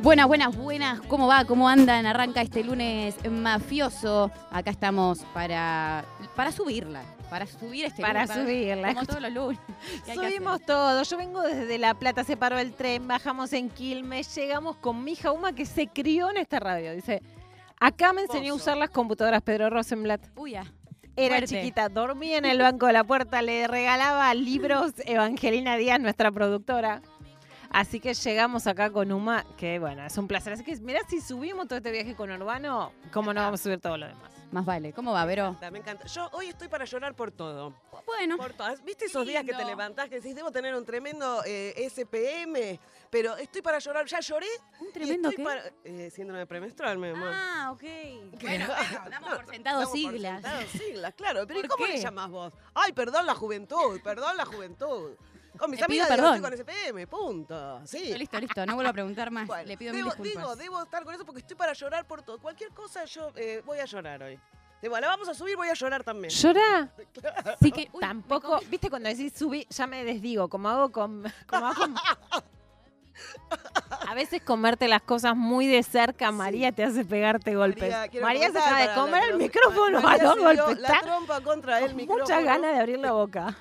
Buenas, buenas, buenas. ¿Cómo va? ¿Cómo andan? Arranca este lunes mafioso. Acá estamos para subirla. Para subir este Para lunes. subirla. Como todos los lunes. Subimos todo. Yo vengo desde La Plata, se paró el tren, bajamos en Quilmes, llegamos con mi hija Uma que se crió en esta radio. Dice, acá me enseñó a usar las computadoras Pedro Rosenblatt. Uy, ya. Era Fuerte. chiquita, dormía en el banco de la puerta, le regalaba libros Evangelina Díaz, nuestra productora. Así que llegamos acá con Uma, que bueno, es un placer. Así que mirá, si subimos todo este viaje con Urbano, ¿cómo no vamos a subir todo lo demás? Más vale. ¿Cómo va, Vero? Me encanta. Yo hoy estoy para llorar por todo. Bueno. Por todas. ¿Viste esos días que te levantás que decís, debo tener un tremendo SPM? Pero estoy para llorar. ¿Ya lloré? ¿Un tremendo estoy qué? síndrome premenstrual, mi amor. Ah, ok. Bueno, damos por sentado Damos por siglas. sentado siglas, claro. Pero ¿y ¿Por cómo qué? le llamás vos? Ay, perdón la juventud, perdón la juventud. Con mis Te pido amigas digo, perdón. estoy con SPM, punto. Sí. Listo. No vuelvo a preguntar más. Bueno, Le pido mil disculpas. debo estar con eso porque estoy para llorar por todo. Cualquier cosa yo voy a llorar hoy. Digo, la vamos a subir, voy a llorar también. ¿Llorá? Sí que, uy, Tampoco, viste cuando decís subí, ya me desdigo, como hago con... A veces comerte las cosas muy de cerca, María, te hace pegarte golpes. Quiero María se comentar acaba de para comer la- el micrófono María a dos se dio golpes. la Está trompa contra el con micrófono. muchas ganas de abrir la boca.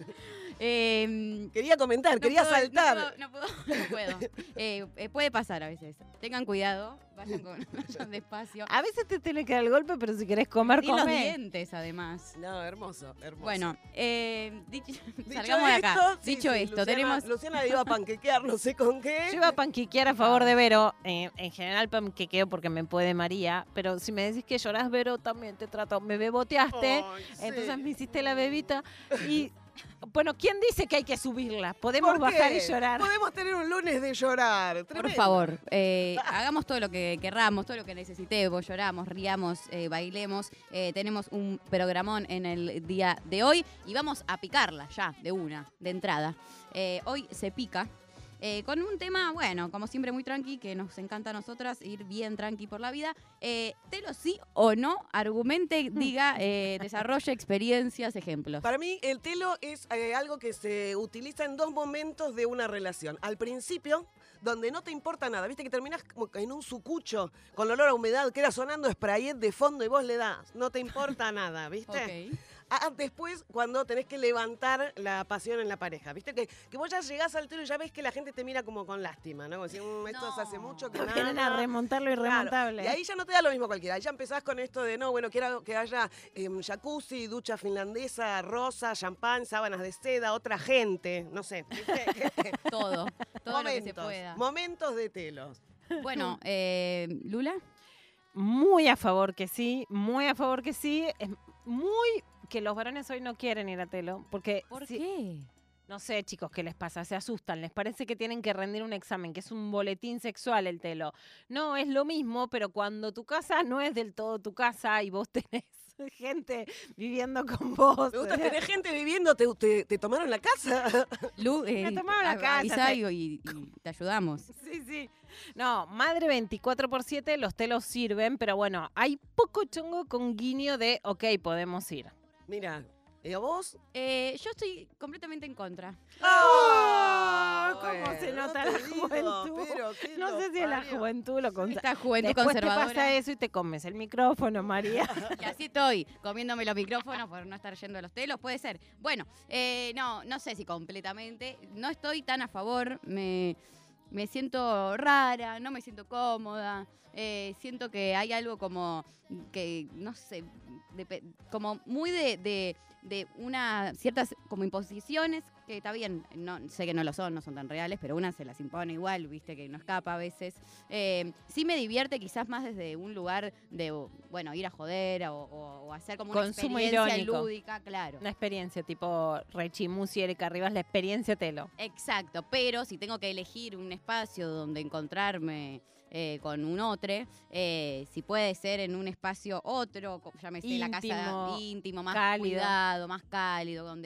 Quería comentar, quería saltar. No puedo. Puede pasar a veces. Tengan cuidado, vayan despacio. A veces te tiene que dar el golpe, pero si querés comer, Y los come. dientes, además. No, hermoso. Bueno, Dicho salgamos de acá. esto, sí, Dicho sí, esto, Luciana, tenemos... Luciana iba a panquequear, no sé con qué. Yo iba a panquequear a favor de Vero. En general panquequeo porque me puede María. Pero si me decís que llorás, Vero, también te trato. Me beboteaste, Ay, sí. entonces me hiciste la bebita. Y, bueno, ¿quién dice que hay que subirla? Podemos ¿Por bajar qué? y llorar. Podemos tener un lunes de llorar. Por Tremendo. favor, hagamos todo lo que querramos, todo lo que necesitemos, lloramos, riamos, bailemos. Tenemos un programón en el día de hoy y vamos a picarla ya, de entrada. Hoy se pica. Con un tema, bueno, como siempre muy tranqui, que nos encanta a nosotras ir bien tranqui por la vida. Telo sí o no, argumente, diga, desarrolle experiencias, ejemplos. Para mí, el telo es algo que se utiliza en dos momentos de una relación. Al principio, donde no te importa nada. Viste que terminás como en un sucucho con olor a humedad, queda sonando sprayet de fondo y vos le das. No te importa nada, ¿viste? Ok. Después, cuando tenés que levantar la pasión en la pareja. Viste que vos ya llegás al telo y ya ves que la gente te mira como con lástima, ¿no? Como si, esto se hace mucho que Vienen a nada. remontar lo irremontable. Claro. Y ahí ya no te da lo mismo cualquiera. Ahí ya empezás con esto de, no, bueno, quiero que haya jacuzzi, ducha finlandesa, rosa, champán, sábanas de seda, otra gente, no sé. ¿viste? Todo lo que se pueda. Momentos de telos. Bueno, Lula. Muy a favor que sí, muy a favor que sí. Es muy que los varones hoy no quieren ir a telo. Porque ¿Por si- qué? No sé, chicos, ¿qué les pasa? Se asustan. Les parece que tienen que rendir un examen, que es un boletín sexual el telo. No, es lo mismo, pero cuando tu casa no es del todo tu casa y vos tenés gente viviendo con vos. Me gusta tener gente viviendo, te tomaron la casa. Lu, Me tomaron la casa, avisa sí. y te ayudamos. Sí, sí. No, madre 24/7, los telos sirven, pero bueno, hay poco chongo con guiño de, ok, podemos ir. Mira, ¿y a vos? Yo estoy completamente en contra. ¡Oh! ¿Cómo Bueno, se nota no la te digo, juventud? pero ¿qué No lo sé si es la parió? juventud lo contra. Esta juventud Después te conservadora. pasa eso y te comes el micrófono, María. Y así estoy, comiéndome los micrófonos por no estar yendo a los telos, puede ser. Bueno, no sé si completamente. No estoy tan a favor. Me siento rara, no me siento cómoda. Siento que hay algo como que, no sé, como muy de unas ciertas como imposiciones que está bien, no sé que no son tan reales, pero una se las impone igual, viste, que no escapa a veces. Sí me divierte quizás más desde un lugar de, bueno, ir a joder o hacer como una Consumo experiencia irónico. lúdica, claro. Una experiencia tipo Rechimusi y Erika Rivas, la experiencia telo. Exacto, pero si tengo que elegir un espacio donde encontrarme con un otro, si puede ser en un espacio otro, llámese la casa Íntimo, íntimo, más cálido. cuidado, más cálido, donde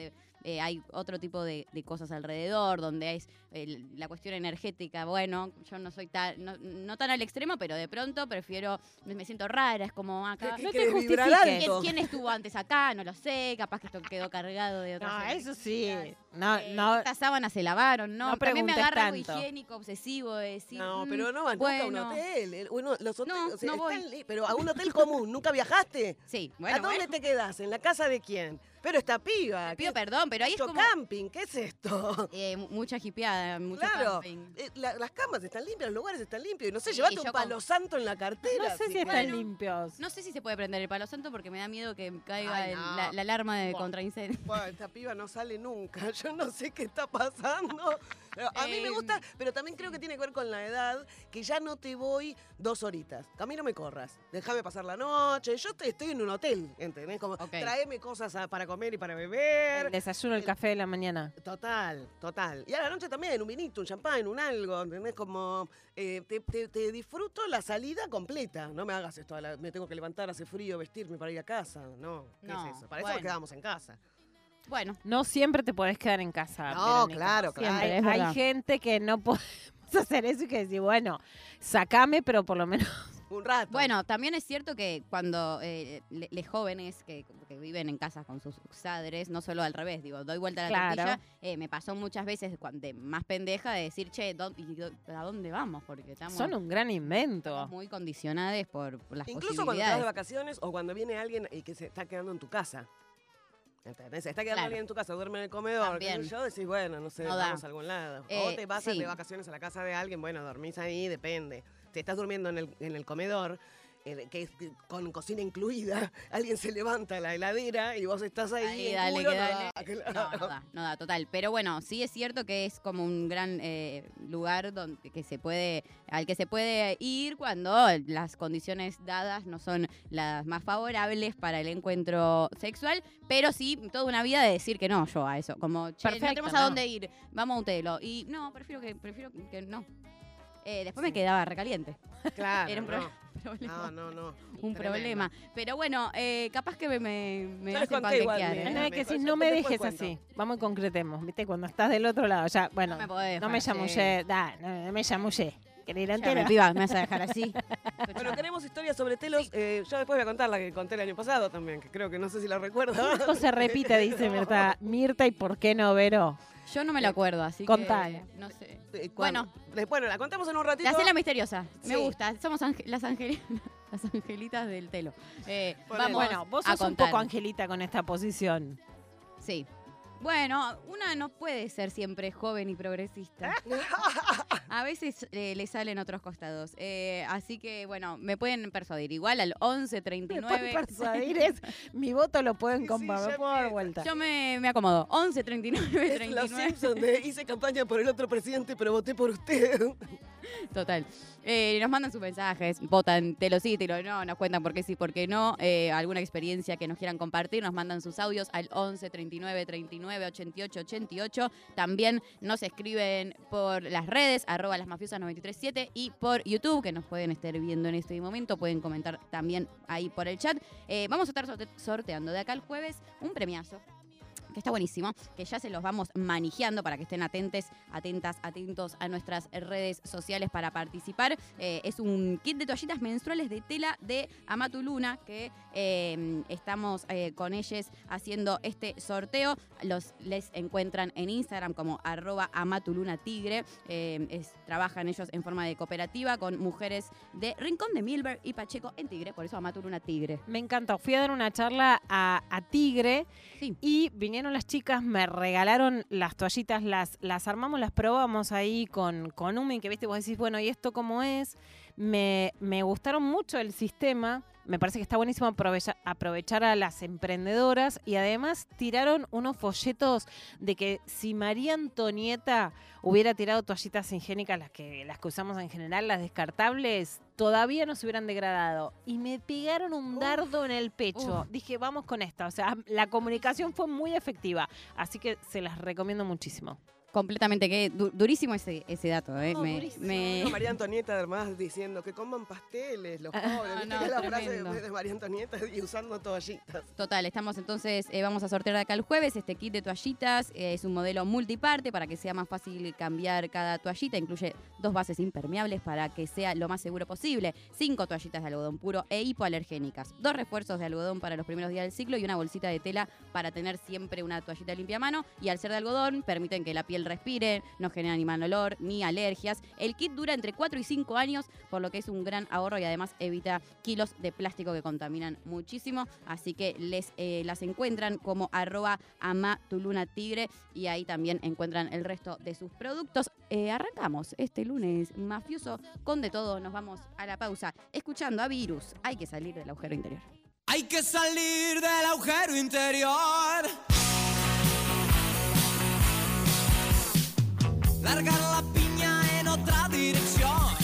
hay otro tipo de cosas alrededor, donde es la cuestión energética. Bueno, yo no soy no tan al extremo, pero de pronto prefiero, me siento rara, es como acá. ¿Qué No te querés, vibrar justifiques. alto? ¿Quién estuvo antes acá? No lo sé, capaz que esto quedó cargado de otras No, eso sí. energías. No, Estas sábanas se lavaron, ¿no? no También me preguntes agarra algo tanto. higiénico, obsesivo, de decir, No, pero no vas nunca a un bueno. hotel. Los hoteles, No, o sea, no voy. pero a un hotel común. ¿Nunca viajaste? Sí, ¿A bueno, dónde bueno. te quedás? ¿En la casa de quién? Pero esta piba. Te pido ¿qué- perdón, pero ahí es mucho como camping, ¿qué es esto? mucha hipeada, mucho Claro, camping. las camas están limpias, los lugares están limpios. Y no sé, Sí, llevate yo un palo santo en la cartera. no sé si querés. están Bueno, limpios. No sé si se puede prender el palo santo porque me da miedo que caiga Ay, no. la alarma de Buah. contra incendio. Bueno, esta piba no sale nunca. Yo no sé qué está pasando. Pero a mí me gusta, pero también creo que tiene que ver con la edad, que ya no te voy 2 horitas. A mí no me corras. Déjame pasar la noche. Yo estoy en un hotel, ¿entendés? Como Ok. tráeme cosas para comer y para beber. El desayuno, el café de la mañana. Total, total. Y a la noche también, un vinito, un champán, un algo, ¿entendés? Como te disfruto la salida completa. No me hagas esto, me tengo que levantar, hace frío, vestirme para ir a casa. No, ¿qué No, es eso? Para eso bueno. nos quedamos en casa. Bueno, No siempre te podés quedar en casa. No, Verónica. claro, claro. Hay, Es verdad. hay gente que no podemos hacer eso y que decir, bueno, sacame, pero por lo menos. Un rato. bueno, también es cierto que cuando los jóvenes que viven en casas con sus padres, no solo al revés, digo, doy vuelta a la Claro. tortilla, me pasó muchas veces de más pendeja de decir, che, ¿a dónde vamos? Porque estamos, Son un gran invento. estamos muy condicionados por las Incluso cuando te vas de posibilidades. vacaciones o cuando viene alguien y que se está quedando en tu casa. ¿Entendés? Se está quedando Claro. alguien en tu casa, duerme en el comedor. qué sé También. yo decís, bueno, no sé, No da. vamos a algún lado. O te vas sí. de vacaciones a la casa de alguien, bueno, dormís ahí, depende. Te estás durmiendo en el comedor, que es con cocina incluida, alguien se levanta la heladera y vos estás ahí. Ahí, en dale, culo, que no dale. da, claro. No da, total. Pero bueno, sí es cierto que es como un gran lugar al que se puede ir cuando las condiciones dadas no son las más favorables para el encuentro sexual, pero sí toda una vida de decir que no yo a eso. Como, che, Perfecto, no tenemos a no. dónde ir, vamos a un telo. Y no, prefiero que no. Después me quedaba recaliente. Claro, Era un no. problema. No. Un Tremendo. problema. Pero bueno, capaz que me Yo les hacen conté igual, panquequear, mira. ¿eh? No, es que mejor, si yo no me después dejes cuento. así. Vamos y concretemos, ¿viste? Cuando estás del otro lado, ya, bueno, No me podés no me dejar chamullé, no me chamullé. ¿Querés ir Ya, entera? piba, me vas a dejar así. Bueno, queremos historias sobre telos. Yo después voy a contar la que conté el año pasado también, que creo que no sé si la recuerdo. Esto se repite, dice Mirta. Mirta, ¿y por qué no, Vero? Yo no me lo acuerdo, así Contale. que no sé. Bueno, la contamos en un ratito. La cena misteriosa. Me Sí. gusta. Somos las angelitas del telo. Ponele. Vamos Bueno, vos a sos un contar. poco angelita con esta posición. Sí. Bueno, una no puede ser siempre joven y progresista. A veces le salen otros costados. Así que, bueno, me pueden persuadir. Igual al 11 Me pueden 39. persuadir, mi voto lo pueden Sí, comprar, sí, me ya puedo dar empieza. vuelta. Yo me acomodo. 11 39 Es los 39. Simpsons de hice campaña por el otro presidente, pero voté por usted. Total. Nos mandan sus mensajes, votan telo sí, telo no, nos cuentan por qué sí, por qué no. Alguna experiencia que nos quieran compartir, nos mandan sus audios al 11 39 39 88 88. También nos escriben por las redes, @lasmafiosas937 y por YouTube, que nos pueden estar viendo en este momento. Pueden comentar también ahí por el chat. Vamos a estar sorteando de acá al jueves un premiazo, que está buenísimo, que ya se los vamos manejando para que estén atentos a nuestras redes sociales para participar. Es un kit de toallitas menstruales de tela de Amatuluna, que estamos con ellos haciendo este sorteo. Les encuentran en Instagram como @amatulunatigre. Trabajan ellos en forma de cooperativa con mujeres de Rincón de Milberg y Pacheco en Tigre, por eso Amatuluna Tigre. Me encantó. Fui a dar una charla a Tigre Sí. y vinieron las chicas, me regalaron las toallitas, las armamos, las probamos ahí con Umi, que viste, vos decís, bueno, ¿y esto cómo es? Me gustaron mucho el sistema. Me parece que está buenísimo aprovechar a las emprendedoras y además tiraron unos folletos de que si María Antonieta hubiera tirado toallitas higiénicas, las que usamos en general, las descartables, todavía no se hubieran degradado. Y me pegaron un dardo en el pecho. Dije, vamos con esta. O sea, la comunicación fue muy efectiva. Así que se las recomiendo muchísimo. Completamente, que durísimo ese dato. No, María Antonieta además diciendo que coman pasteles los pobres. No, ¿Viste que la frase tremendo. de María Antonieta y usando toallitas? Total, estamos entonces, vamos a sortear de acá el jueves este kit de toallitas. Es un modelo multiparte para que sea más fácil cambiar cada toallita. Incluye 2 bases impermeables para que sea lo más seguro posible. 5 toallitas de algodón puro e hipoalergénicas. 2 refuerzos de algodón para los primeros días del ciclo y una bolsita de tela para tener siempre una toallita limpia a mano. Y al ser de algodón, permiten que la piel respire, no genera ni mal olor ni alergias. El kit dura entre 4 y 5 años, por lo que es un gran ahorro y además evita kilos de plástico que contaminan muchísimo. Así que las encuentran como @amatulunatigre y ahí también encuentran el resto de sus productos. Arrancamos este lunes mafioso con de todo. Nos vamos a la pausa escuchando a Virus. Hay que salir del agujero interior. Hay que salir del agujero interior. Largar la piña en otra dirección.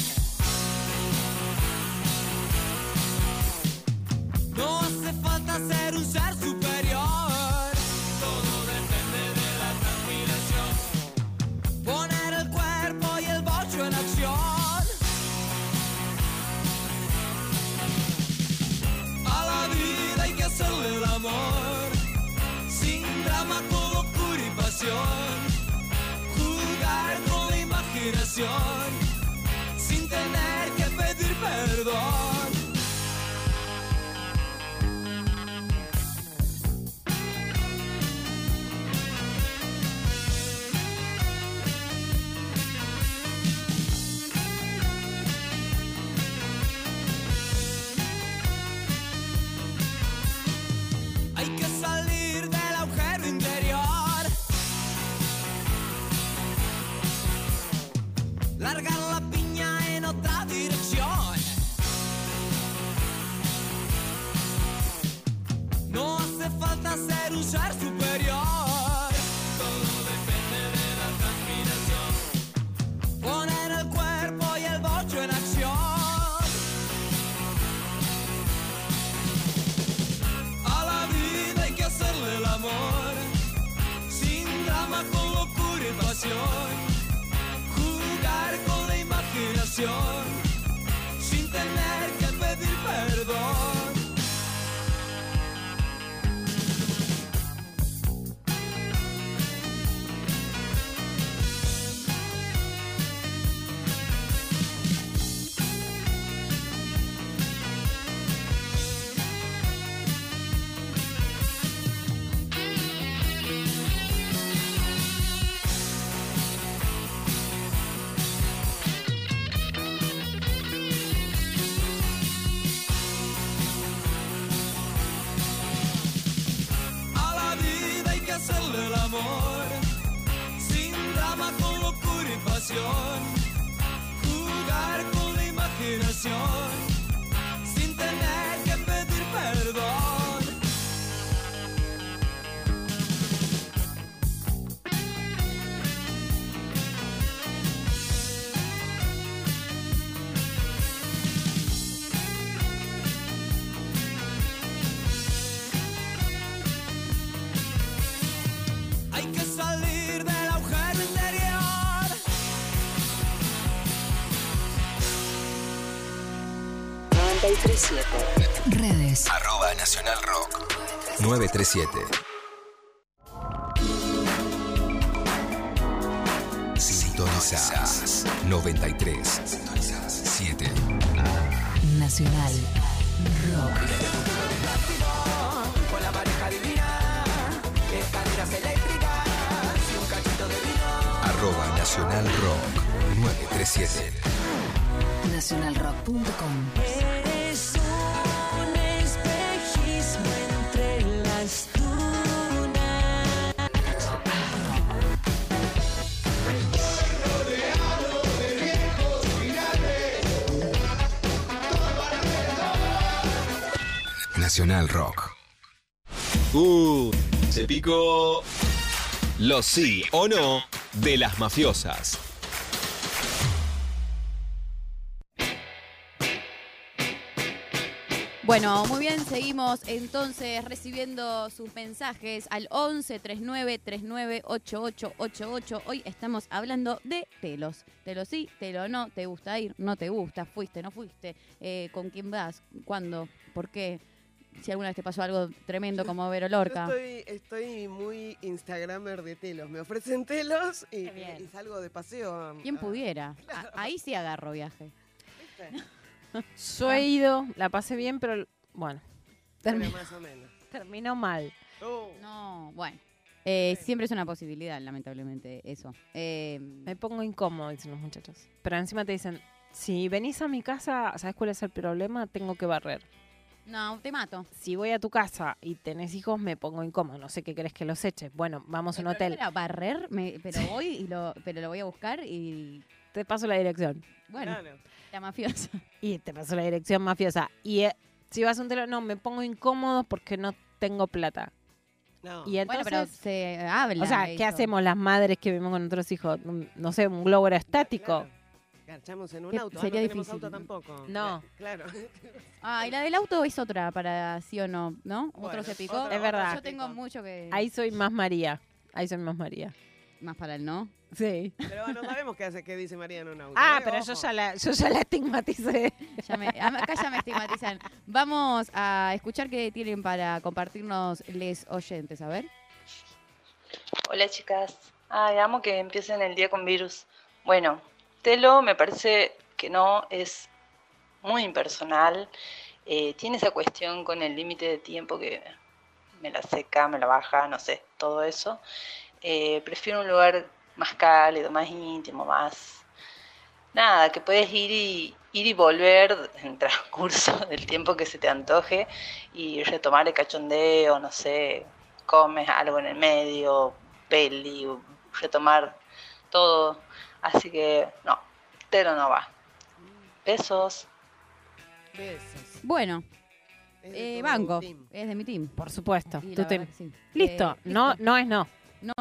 No hace falta ser un ser superior. Todo depende de la transpiración. Poner el cuerpo y el bocho en acción. A la vida hay que hacerle el amor. Sin drama, con locura y pasión. Con la imaginación, sin tener que pedir perdón. Hay que salir del agujero interior. Largar la piña en otra dirección. No hace falta ser un ser superior. Todo depende de la transpiración. Poner el cuerpo y el bocho en acción. A la vida hay que hacerle el amor. Sin drama, con locura y pasión. Con la imaginación, sin tener que pedir perdón. Hacerle el amor, sin drama, con locura y pasión. Jugar con la imaginación, sin tener que pedir perdón. Hay que salir del agujero interior. Redes. @Nacional Rock 937. Sintonizás 93. Sintonizás 7. Nacional Rock. Con la pareja divina, escaleras eléctricas y un cachito de vino. @Nacional Rock 937. Nacionalrock.com. Eres un espejismo entre las dunas. Nacional Rock. Se picó los sí o no de las mafiosas. Bueno, muy bien, seguimos entonces recibiendo sus mensajes al 11 39 39 8888. Hoy estamos hablando de telos. Telo sí, telo no, te gusta ir, no te gusta, fuiste, no fuiste, con quién vas, cuándo, por qué. Si alguna vez te pasó algo tremendo como Vero Lorca. Yo estoy muy instagramer de telos. Me ofrecen telos y salgo de paseo. ¿Quién pudiera? Ahí sí agarro viaje. ¿Viste? Yo he ido, la pasé bien, pero bueno, Bueno, más o menos. terminó mal. No, bueno. Siempre es una posibilidad, lamentablemente, eso. Me pongo incómodo, dicen los muchachos. Pero encima te dicen, si venís a mi casa, ¿sabes cuál es el problema? Tengo que barrer. No, te mato. Si voy a tu casa y tenés hijos, me pongo incómodo. No sé qué querés que los eches. Bueno, vamos a un hotel. Era barrer, pero voy y pero lo voy a buscar y Te paso la dirección. bueno, Claro. la mafiosa. Y te paso la dirección mafiosa. Y si vas a un hotel, no, me pongo incómodo porque no tengo plata. No. Y entonces, Bueno, pero se habla. o sea, ¿qué eso. hacemos las madres que vivimos con nuestros hijos? No sé, un globo aerostático. Claro. Garchamos en un Que auto. sería no tenemos difícil. auto tampoco. No. Claro. Ah, y la del auto es otra para sí o no, ¿no? Bueno, Otro se picó. otra- Es verdad. Yo tengo mucho que... Ahí soy más María. Ahí soy más María. Más para el no. Sí. Pero no sabemos qué dice María en un auto. Ah, ¿eh? pero Ojo. yo ya la estigmaticé. Acá ya me estigmatizan. Vamos a escuchar qué tienen para compartirnos les oyentes, a ver. Hola chicas. Ay, amo que empiecen el día con virus. Bueno, telo me parece que no, es muy impersonal. Tiene esa cuestión con el límite de tiempo que me la seca, me la baja, no sé, todo eso. Prefiero un lugar más cálido, más íntimo, más... Nada, que puedes ir y volver en transcurso del tiempo que se te antoje y retomar el cachondeo, no sé, comes algo en el medio, peli, retomar todo. Así que no, telo no va. Besos. Besos. Bueno, Es de tu banco. team. Es de mi team. Por supuesto. Y Tú la te- verdad que sí. Listo. No, listo. no es no. No,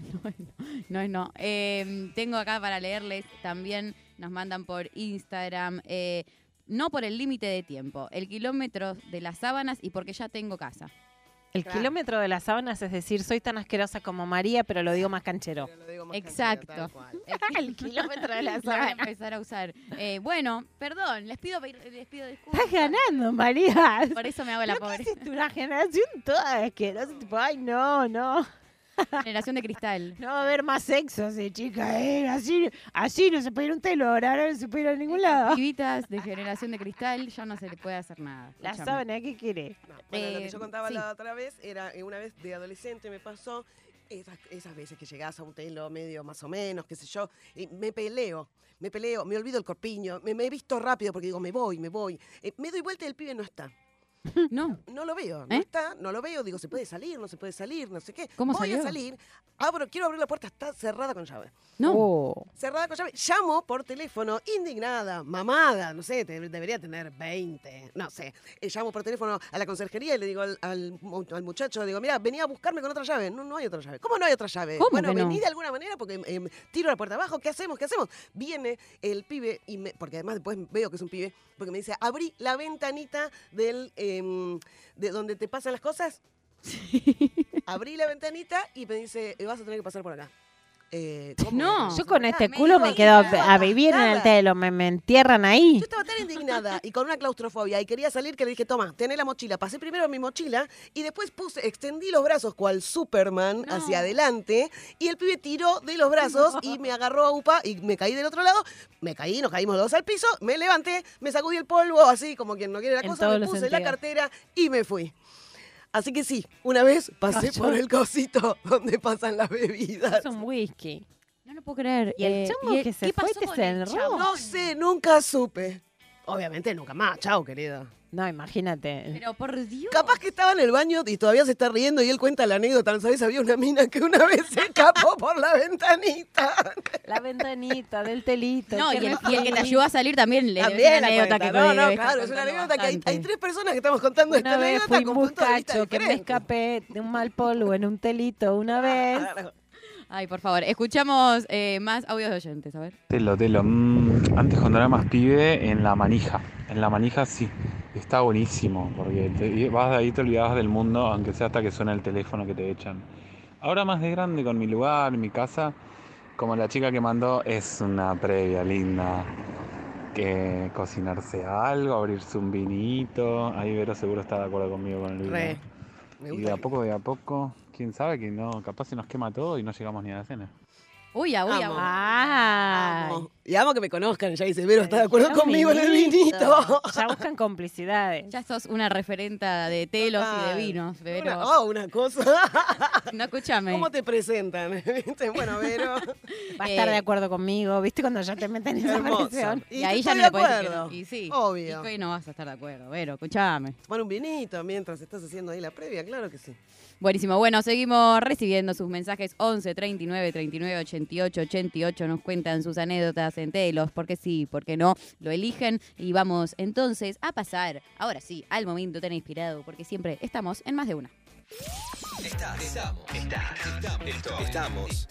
no es no. Tengo acá para leerles también, nos mandan por Instagram, no por el límite de tiempo, el kilómetro de las sábanas y porque ya tengo casa. El Claro. kilómetro de las sábanas, es decir, soy tan asquerosa como María, pero lo digo más canchero. Pero lo digo más Exacto. canchero, tal cual. El kilómetro de las La voy a sábanas. empezar a usar. Bueno, perdón, les pido disculpas. Estás ganando, María. Por eso me hago la ¿No pobre. existe una generación toda asquerosa? Tipo, ay, no. Generación de cristal. No va a haber más sexo, chica. Así no se puede ir a un telo, ahora no se puede ir a ningún lado. Pibitas de generación de cristal, ya no se le puede hacer nada. La Escúchame. sábana, ¿qué quiere? No, bueno, lo que yo contaba sí. la otra vez era una vez de adolescente me pasó esas veces que llegás a un telo medio más o menos, qué sé yo, y me peleo, me olvido el corpiño, me he visto rápido porque digo, me voy. Me doy vuelta y el pibe no está. No. No lo veo, ¿Eh? no está, no lo veo, digo, se puede salir, no se puede salir, no sé qué. ¿Cómo Voy salió? a salir, quiero abrir la puerta, está cerrada con llave. No. Oh. Cerrada con llave, llamo por teléfono, indignada, mamada, no sé, debería tener 20, no sé. Llamo por teléfono a la conserjería y le digo al muchacho, digo, mira, venía a buscarme con otra llave. No hay otra llave. ¿Cómo no hay otra llave? ¿Cómo Bueno, que no? vení de alguna manera porque tiro la puerta abajo, ¿qué hacemos? Viene el pibe, porque además después veo que es un pibe, porque me dice, abrí la ventanita de donde te pasan las cosas. Abrí la ventanita y me dice, vas a tener que pasar por acá. ¿Cómo No. vas a Yo pasar con por acá? este culo me dijo, quedo nada, a vivir en el nada. telo, me entierran ahí. Yo estaba tan indignada y con una claustrofobia y quería salir que le dije, toma, tené la mochila. Pasé primero mi mochila y después extendí los brazos cual Superman No. hacia adelante y el pibe tiró de los brazos y me agarró a upa y me caí del otro lado. Me caí, nos caímos los dos al piso, me levanté, me sacudí el polvo así como quien no quiere la En cosa, todos me los puse la sentidos. cartera y me fui. Así que sí, una vez pasé Cayó. por el cosito donde pasan las bebidas. Es un whisky. No lo puedo creer. Y el chongo que se ¿qué fue pasó te con se el enroló. chabón? No sé, nunca supe. Obviamente nunca más, chao querido. No, imagínate. Pero por Dios. Capaz que estaba en el baño y todavía se está riendo y él cuenta la anécdota. ¿No sabes? Había una mina que una vez se escapó por la ventanita. La ventanita del telito. No, qué y el que refeliz. te ayudó a salir también le También una la anécdota cuenta. que No, debe estar claro, es una contando anécdota que hay bastante. 3 personas que estamos contando esta Una vez anécdota fui con puntos de vista muchacho que me diferentes. escapé de un mal polvo en un telito una vez. Claro. Ay, por favor, escuchamos más audios de oyentes, a ver. Telo. Antes cuando era más pibe, en la manija. En la manija sí. Está buenísimo, porque vas de ahí, te olvidabas del mundo, aunque sea hasta que suena el teléfono que te echan. Ahora más de grande, con mi lugar, mi casa, como la chica que mandó, es una previa linda. Que cocinarse algo, abrirse un vinito. Ahí Vero seguro está de acuerdo conmigo con el vino. Re. Me Y gusta. de a poco, quién sabe que no, capaz se nos quema todo y no llegamos ni a la cena. Uy, Amo. Ay. Amo. Y amo que me conozcan. Ya dice, Vero, ¿está de acuerdo Un conmigo en el vinito? Ya buscan complicidades. Ya sos una referenta de telos y de vinos, pero Una cosa. no, escúchame. ¿Cómo te presentan? ¿Viste? Bueno, Vero. Va a estar de acuerdo conmigo, ¿viste? Cuando ya te meten en esa Hermoso. presión. Y ahí estoy ya no de le podés decir que acuerdo. no. Y sí. Obvio. Y hoy no vas a estar de acuerdo, Vero, escúchame. Tomar un vinito mientras estás haciendo ahí la previa, claro que sí. Buenísimo. Bueno, seguimos recibiendo sus mensajes 11 39 39 88 88. Nos cuentan sus anécdotas en telos, porque sí, porque no, lo eligen. Y vamos entonces a pasar, ahora sí, al momento tan inspirado, porque siempre estamos en más de una. Estamos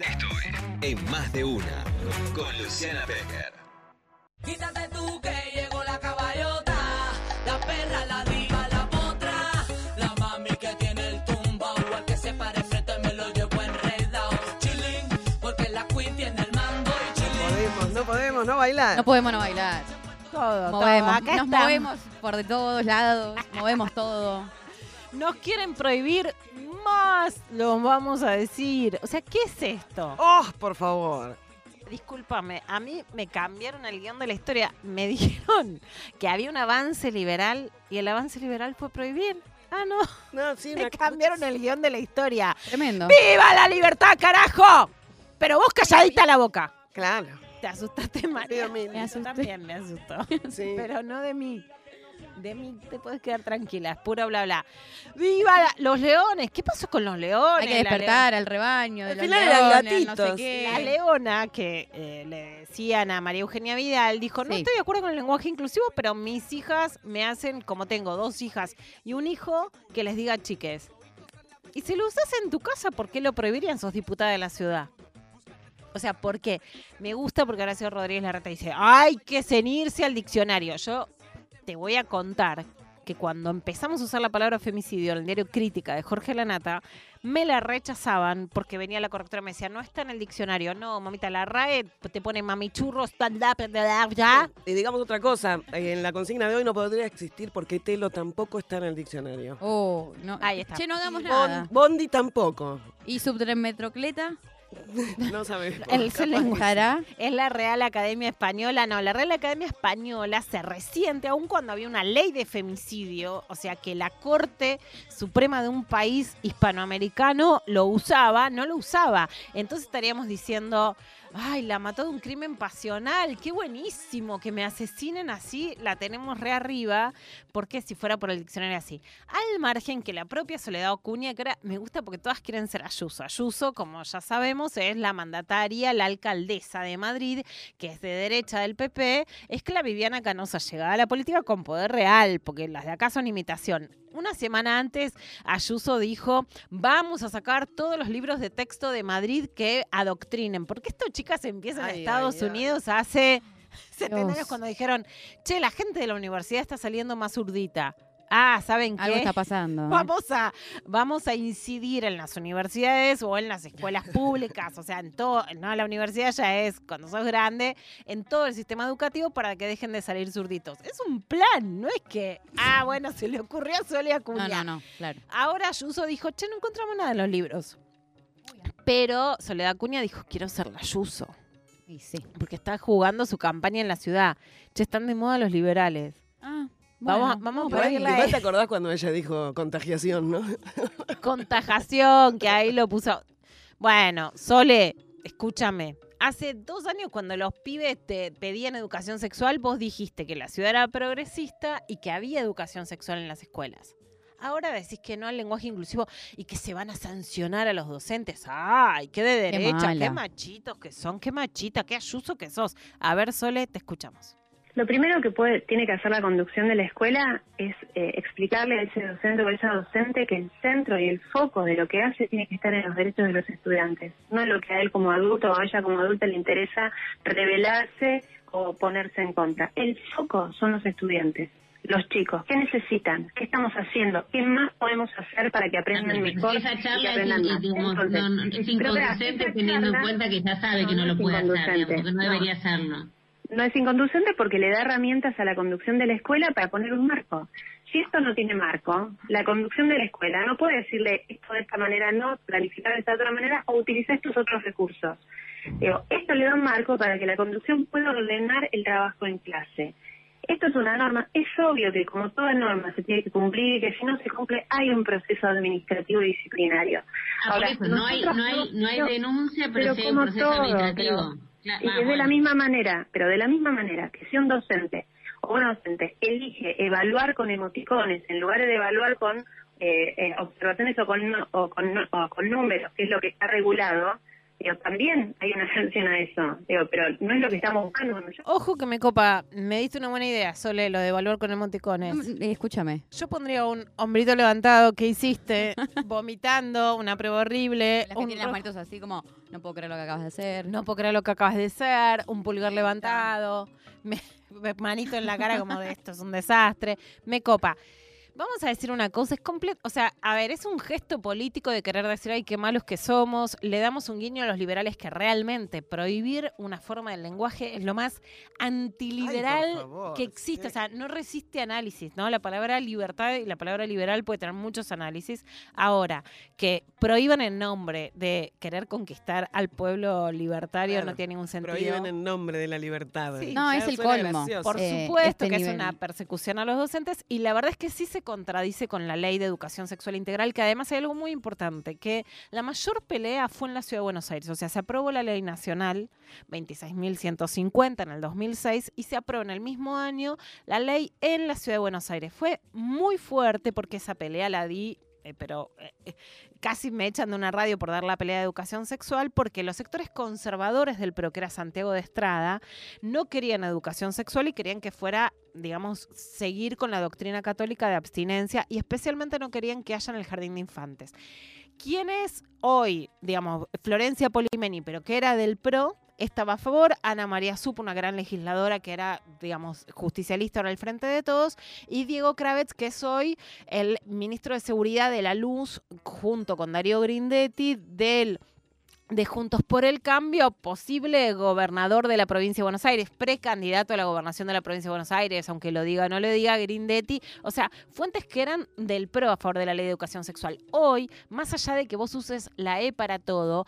en más de una con Luciana Pecker. Quítate tú que llegó la caballota, la perra, la diva, la potra, la mami que tiene el tumbao, al que se pare frente me lo llevo enredado. Chilling, porque la queen tiene el mambo y chilling. No podemos no bailar. No podemos no bailar. Todo, Movemos, Acá nos estamos. movemos por de todos lados, movemos todo. Nos quieren prohibir más, lo vamos a decir. O sea, ¿qué es esto? ¡Oh, por favor! Discúlpame, a mí me cambiaron el guión de la historia. Me dijeron que había un avance liberal y el avance liberal fue prohibir. Ah, no. No, sí, Me cambiaron el guión de la historia. Tremendo. ¡Viva la libertad, carajo! Pero vos calladita la boca. Claro. Te asustaste, María. Pido mil. Me asusté. También me asustó. Sí. Pero no de mí. De mí te puedes quedar tranquila, es puro bla bla. ¡Viva los leones! ¿Qué pasó con los leones? Hay que despertar al rebaño de Al los final eran leones, no sé gatitos. qué. La leona, que le decían a María Eugenia Vidal, dijo, no Sí. estoy de acuerdo con el lenguaje inclusivo, pero mis hijas me hacen, como tengo 2 hijas y un hijo, que les diga chiques. Y si lo usas en tu casa, ¿por qué lo prohibirían? Sos diputada de la ciudad. O sea, ¿por qué? Me gusta porque Horacio Rodríguez Larreta dice, hay que ceñirse al diccionario. Yo te voy a contar que cuando empezamos a usar la palabra femicidio en el diario Crítica de Jorge Lanata, me la rechazaban porque venía la correctora y me decía, no está en el diccionario. No, mamita, la RAE te pone mamichurro, stand-up, ya. Y digamos otra cosa, en la consigna de hoy no podría existir porque telo tampoco está en el diccionario. Oh, no. Ahí está. Che, no hagamos nada. Bondi tampoco. ¿Y subtremetrocleta? No sabemos. El Capaz lenguaje. ¿Estará? Es la Real Academia Española. No, la Real Academia Española se resiente aún cuando había una ley de femicidio, o sea que la Corte Suprema de un país hispanoamericano lo usaba, no lo usaba. Entonces estaríamos diciendo, ay, la mató de un crimen pasional, qué buenísimo, que me asesinen así, la tenemos re arriba, porque si fuera por el diccionario así. Al margen que la propia Soledad Ocuña, que ahora me gusta porque todas quieren ser Ayuso. Ayuso, como ya sabemos, es la mandataria, la alcaldesa de Madrid, que es de derecha del PP, es que la Viviana Canosa llegaba a la política con poder real, porque las de acá son imitación. Una semana antes, Ayuso dijo, vamos a sacar todos los libros de texto de Madrid que adoctrinen, porque estos chicas empiezan en Ay, Estados ay, Unidos hace 70 Dios. años cuando dijeron, che, la gente de la universidad está saliendo más zurdita. Ah, ¿saben qué? Algo está pasando. Vamos a incidir en las universidades o en las escuelas públicas, o sea, en todo, no, la universidad ya es, cuando sos grande, en todo el sistema educativo para que dejen de salir zurditos. Es un plan, no es que, bueno, se le ocurrió a Sole Acuña. No, claro. Ahora Ayuso dijo, che, no encontramos nada en los libros. Pero Soledad Acuña dijo, quiero ser la Ayuso. Y sí. Porque está jugando su campaña en la ciudad. Che, están de moda los liberales. Ah, Vamos por ahí. Igual te acordás cuando ella dijo contagiación, ¿no? Contagiación, que ahí lo puso. Bueno, Sole, escúchame. Hace 2 años cuando los pibes te pedían educación sexual, vos dijiste que la ciudad era progresista y que había educación sexual en las escuelas. Ahora decís que no al lenguaje inclusivo y que se van a sancionar a los docentes. ¡Ay, qué de derecha! mala. ¡Qué machitos que son! ¡Qué machita! ¡Qué Ayuso que sos! A ver, Sole, te escuchamos. Lo primero que tiene que hacer la conducción de la escuela es explicarle a ese docente o a esa docente que el centro y el foco de lo que hace tiene que estar en los derechos de los estudiantes, no en lo que a él como adulto o a ella como adulta le interesa rebelarse o ponerse en contra. El foco son los estudiantes. los chicos? ¿Qué necesitan? ¿Qué estamos haciendo? ¿Qué más podemos hacer para que aprendan mejor? Esa y charla que aprendan más? es inconducente teniendo en cuenta que ya sabe que no lo puede hacer, digamos, porque no debería hacerlo. No es inconducente porque le da herramientas a la conducción de la escuela para poner un marco. Si esto no tiene marco, la conducción de la escuela no puede decirle esto de esta manera, no, planificar de esta otra manera o utilizar estos otros recursos. Esto le da un marco para que la conducción pueda ordenar el trabajo en clase. Esto es una norma. Es obvio que como toda norma se tiene que cumplir y que si no se cumple hay un proceso administrativo y disciplinario. Ahora, por eso, no hay denuncia, pero sí hay un proceso administrativo. Y que de la misma manera, que si un docente o una docente elige evaluar con emoticones en lugar de evaluar con observaciones o con números, que es lo que está regulado, también hay una sanción a eso, pero no es lo que estamos buscando. Ojo que me copa, me diste una buena idea, Sole, lo de evaluar con emoticones. Escúchame. Yo pondría un hombrito levantado, ¿qué hiciste? Vomitando, una prueba horrible. Las que tienen las manitos así como, no puedo creer lo que acabas de hacer. No puedo creer lo que acabas de hacer, un pulgar levantado, manito en la cara como de esto es un desastre. Me copa. Vamos a decir una cosa, es completo, o sea, a ver, es un gesto político de querer decir, ay, qué malos que somos, le damos un guiño a los liberales que realmente prohibir una forma del lenguaje es lo más antiliberal que existe, o sea, no resiste análisis, ¿no? La palabra libertad y la palabra liberal puede tener muchos análisis. Ahora, que prohíban en nombre de querer conquistar al pueblo libertario no tiene ningún sentido. Prohíben en nombre de la libertad. Sí, no, es el colmo. Por supuesto que es una persecución a los docentes y la verdad es que sí se contradice con la ley de educación sexual integral, que además hay algo muy importante, que la mayor pelea fue en la Ciudad de Buenos Aires. O sea, se aprobó la ley nacional 26.150 en el 2006 y se aprobó en el mismo año la ley en la Ciudad de Buenos Aires. Fue muy fuerte porque esa pelea la di pero casi me echan de una radio por dar la pelea de educación sexual porque los sectores conservadores del PRO, que era Santiago de Estrada, no querían educación sexual y querían que fuera, digamos, seguir con la doctrina católica de abstinencia y especialmente no querían que haya en el jardín de infantes. ¿Quién es hoy, digamos, Florencia Polimeni, pero que era del PRO? Estaba a favor, Ana María Sup, una gran legisladora que era, digamos, justicialista ahora al frente de todos, y Diego Kravetz, que es hoy el ministro de Seguridad de la Luz, junto con Darío Grindetti, de Juntos por el Cambio, posible gobernador de la provincia de Buenos Aires, precandidato a la gobernación de la provincia de Buenos Aires, aunque lo diga o no lo diga, Grindetti. O sea, fuentes que eran del PRO a favor de la ley de educación sexual. Hoy, más allá de que vos uses la E para todo,